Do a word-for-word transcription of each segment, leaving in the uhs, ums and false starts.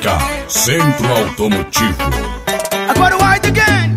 K, Centro Automotivo. Agora o Wide Again.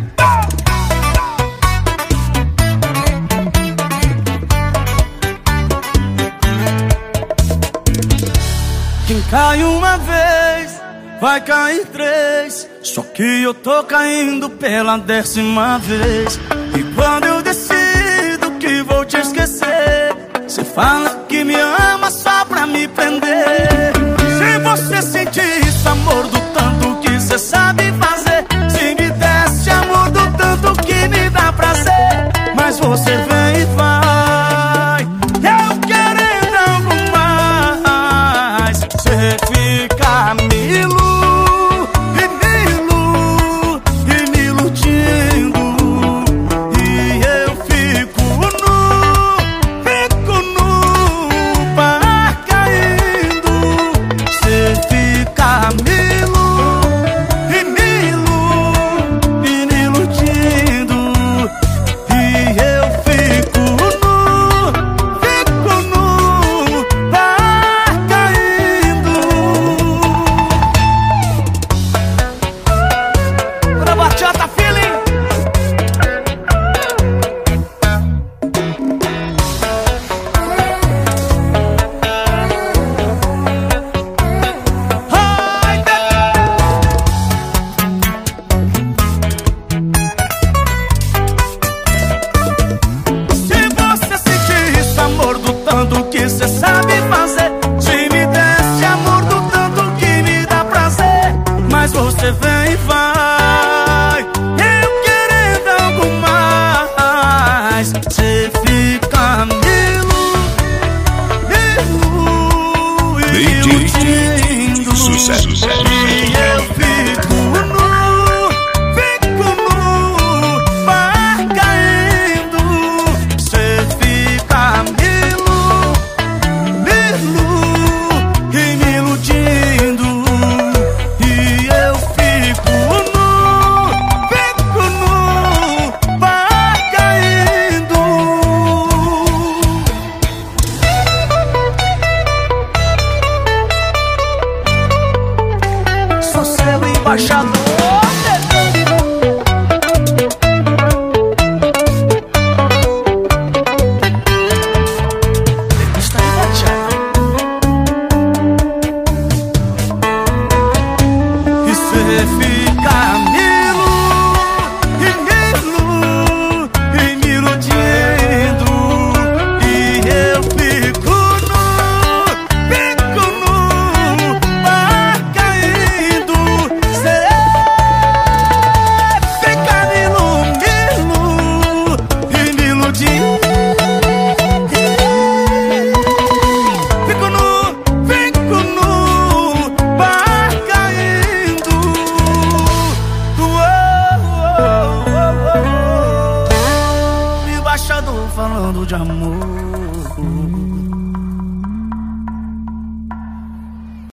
Quem cai uma vez, vai cair três. Só que eu tô caindo pela décima vez. E quando eu decido que vou te esquecer, cê fala que me ama só pra me prender. Se você sentir esse amor do tanto que cê sabe fazer, se me desse amor do tanto que me dá prazer, mas você vem e vai, eu querendo algo mais. Cê fica me ilu, e me ilu, e me iludindo, e eu fico nu, fico nu, par caindo. Cê fica me ilu, e me ilu, e me iludindo, e eu fico nu, fico nu, par caindo. Pra bachata feeling. Ai, se você sentir esse amor do tanto que cê sabe fazer, se me desse amor do tanto que me dá prazer, mas você vem e vai, eu querendo algo mais. Cê fica me ilu, ilu, e D J iludindo, Sucesso. e eu fico nu, fico nu, par caindo. Cê fica me ilu, me ilu, e me iludindo, e eu fico nu, fico nu, par caindo. Sou seu embaixador. Está enganchado. E cê fica me ilu, e me ilu, e me iludindo, e eu fico nu, fico nu, par caindo. Cê fica me ilu, me ilu, e me iludindo, fico nu, fico nu, par caindo. Uou, uou, uou, uou. Embaixador falando de amor.